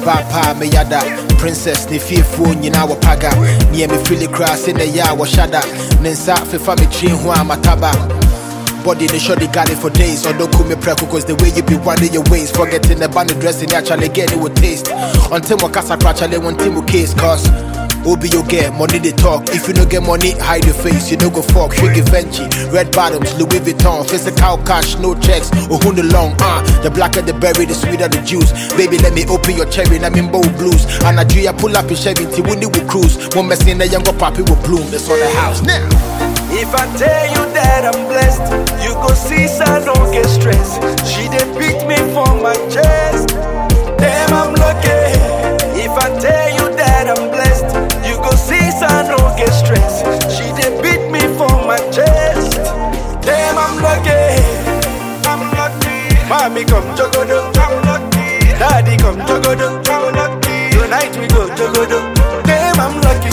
Bapa me yada, princess ni fearful nyina wa paga. Near me feel the grass in the ya wa shada. Nensa fefa me chin ho amataba. Body they sure they got it for days. Or don't call me preco cause the way you be winding your waist. Forgetting the band dressing actually get it with taste. Until my casa actually want team case cause Obi you get money they talk. If you don't get money, hide your face. You don't go fuck. Shiggy Venchi, red bottoms, Louis Vuitton, physical cash, no checks. Oh, who the long? The blacker the berry, the sweeter the juice. Baby, let me open your cherry. I'm in bold blues. And I pull up your Chevy, Winnie will cruise. One mess in the younger papi will bloom. That's on the house now. If I tell you that I'm blessed, you go see, so I don't get stressed. She did beat me for my chest. Damn, I'm lucky. If I tell you that I'm blessed, you go see, so I don't get stressed. She did beat me for my chest. Damn, I'm lucky. I'm lucky. Mommy come jogodo, I'm lucky. Daddy come jogodo, I'm lucky. Tonight we go jogodo. Damn, I'm lucky.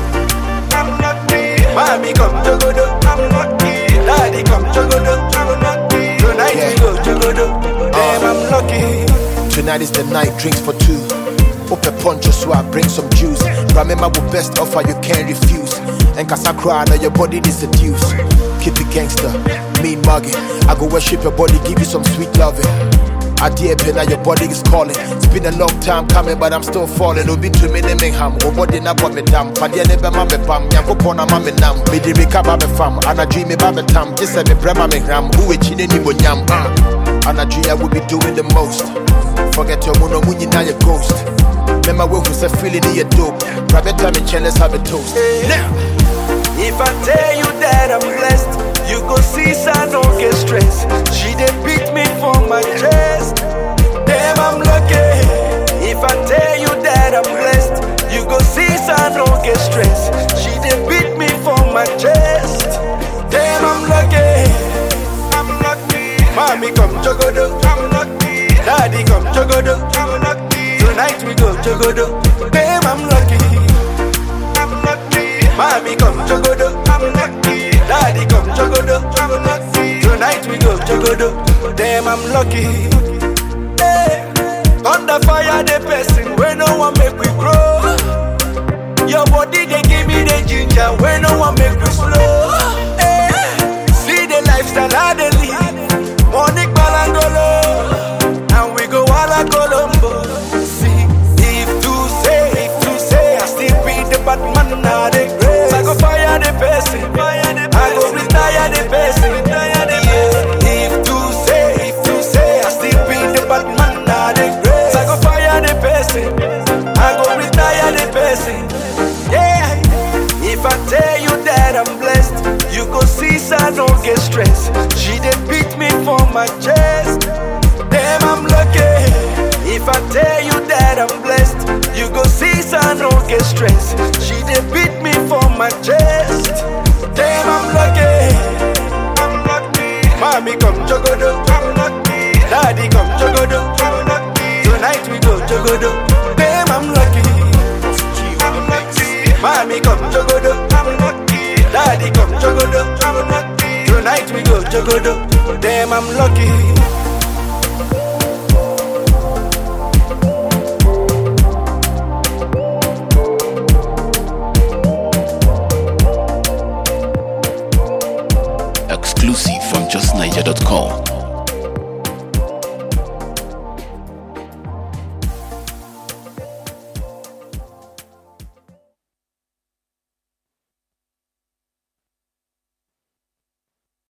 I'm lucky. Mommy come jogodo, I'm lucky. Daddy come jogodo, I'm lucky. Tonight we go jogodo. Damn, I'm lucky. Tonight is the night, drinks for two. Open poncho so I bring some juice. Remember the best offer you can't refuse. And Casacra, now your body is seduced. Keep it gangster, mean mugging. I go worship your body, give you some sweet loving. I dear pen, now your body is calling. It's been a long time coming, but I'm still falling. Obi to me name ham, oh body na what me damn. Padia never mame pam, yanko pona mame nam. Me di recover me fam, and I dream me babe tam. Just say me brema me gram, who chine ni mo nyam. And I dream I will be doing the most. Forget your mono muni now your ghost. Remember when we say feeling in your dope. Private time in chain, let's have a toast. Now, if I tell you that I'm blessed, you go see, so I don't get stressed. She did beat me for my chest. Damn, I'm lucky. If I tell you that I'm blessed, you go see, so I don't get stressed. She did beat me for my chest. Damn, I'm lucky. I'm lucky. Mommy come jogodo, I'm lucky. Daddy come jogodo, I'm lucky. Tonight we go jogodo. Damn, I'm lucky. I'm lucky. Mommy come jogodo, I'm lucky. Daddy come jogodo, I'm lucky. Tonight we go jogodo. Damn, I'm lucky. Hey. Under fire the person where no one make we grow. Your body they give me the ginger where no one make we slow. Hey. See the lifestyle I they live. Money balangolo. And we go all Colombo. See, if to say, I still be the bad man now the grace. I go fire the person, I go retire the person. If to say, I still be the bad man now the grace. I go fire the person, I go retire the person. Yeah, if I tell you that I'm blessed, you go see, so I don't get stressed. She did beat me for my chest. Damn, I'm lucky. If I tell you that I'm blessed, you go see, so I don't get stressed. She did beat me for my chest. Damn, I'm lucky. I'm lucky. Mommy come jogodo, I'm lucky. Daddy come jogodo, I'm lucky. Tonight we go jogodo. Damn, I'm lucky. I'm lucky. Mommy come jogodo, I'm lucky. Daddy come jogodo, I'm lucky. Tonight we go jogodo. Damn, I'm lucky. Exclusive from justniger.com.